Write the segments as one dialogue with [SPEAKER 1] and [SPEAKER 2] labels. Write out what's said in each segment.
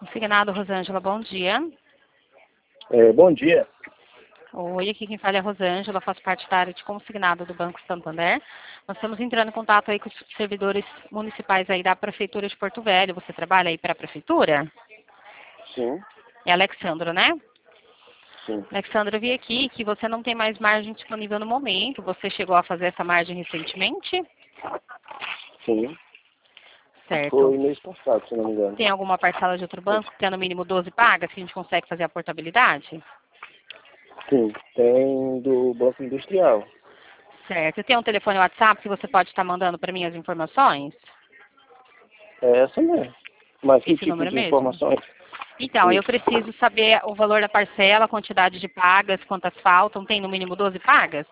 [SPEAKER 1] Consignado, Rosângela, bom dia.
[SPEAKER 2] Bom dia.
[SPEAKER 1] Oi, aqui quem fala é a Rosângela, faço parte da área de consignado do Banco Santander. Nós estamos entrando em contato aí com os servidores municipais aí da Prefeitura de Porto Velho. Você trabalha aí para a Prefeitura?
[SPEAKER 2] Sim,
[SPEAKER 1] É Alexandra, né?
[SPEAKER 2] sim.
[SPEAKER 1] Alexandra, eu vi aqui que você não tem mais margem disponível no momento. Você chegou a fazer essa margem recentemente?
[SPEAKER 2] Sim.
[SPEAKER 1] Certo.
[SPEAKER 2] Foi mês passado, se não me engano.
[SPEAKER 1] Tem alguma parcela de outro banco que tenha no mínimo 12 pagas que a gente consegue fazer a portabilidade?
[SPEAKER 2] Sim, tem do Banco Industrial.
[SPEAKER 1] Certo. Tem um telefone WhatsApp que você pode estar mandando para mim as informações?
[SPEAKER 2] É essa mesmo. Mas que
[SPEAKER 1] Esse
[SPEAKER 2] tipo
[SPEAKER 1] número
[SPEAKER 2] de
[SPEAKER 1] mesmo?
[SPEAKER 2] informações?
[SPEAKER 1] Então, eu
[SPEAKER 2] Isso.
[SPEAKER 1] preciso saber o valor da parcela, a quantidade de pagas, quantas faltam. Tem no mínimo 12 pagas?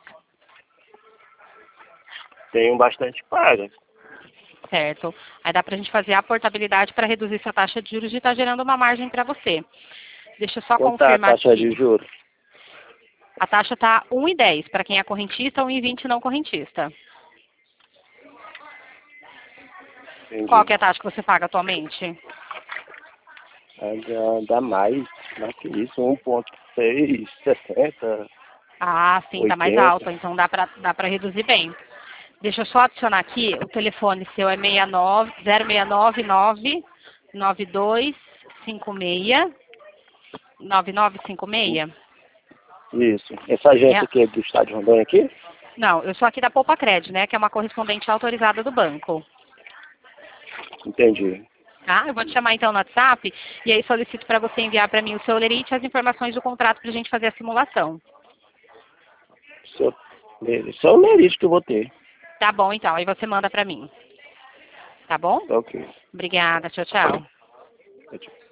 [SPEAKER 2] Tenho bastante pagas.
[SPEAKER 1] Certo. Aí dá para a gente fazer a portabilidade para reduzir essa taxa de juros e estar gerando uma margem para você. Deixa eu só
[SPEAKER 2] Quanto tá a
[SPEAKER 1] confirmar
[SPEAKER 2] taxa de
[SPEAKER 1] aqui.
[SPEAKER 2] juros?
[SPEAKER 1] A taxa está 1,10 para quem é correntista, 1,20 não correntista. Qual
[SPEAKER 2] Entendi.
[SPEAKER 1] que é a taxa que você paga atualmente?
[SPEAKER 2] Dá mais que isso. 1,6, 60,
[SPEAKER 1] Ah, sim, está mais
[SPEAKER 2] 80.
[SPEAKER 1] alta, então dá para reduzir bem. Deixa eu só adicionar aqui, o telefone seu é 69 0699 9256 9956?
[SPEAKER 2] Isso. Essa agência
[SPEAKER 1] É,
[SPEAKER 2] aqui é do Estado de Rondônia aqui?
[SPEAKER 1] não, eu sou aqui da Poupa Cred, né, que é uma correspondente autorizada do banco.
[SPEAKER 2] Entendi.
[SPEAKER 1] Tá? Eu vou te chamar então no WhatsApp e aí solicito para você enviar para mim o seu lerite e as informações do contrato para a gente fazer a simulação.
[SPEAKER 2] Só o lerite que eu vou ter.
[SPEAKER 1] Tá bom, então, aí você manda para mim. Tá bom?
[SPEAKER 2] Tá ok.
[SPEAKER 1] Obrigada, tchau, tchau.
[SPEAKER 2] Tchau.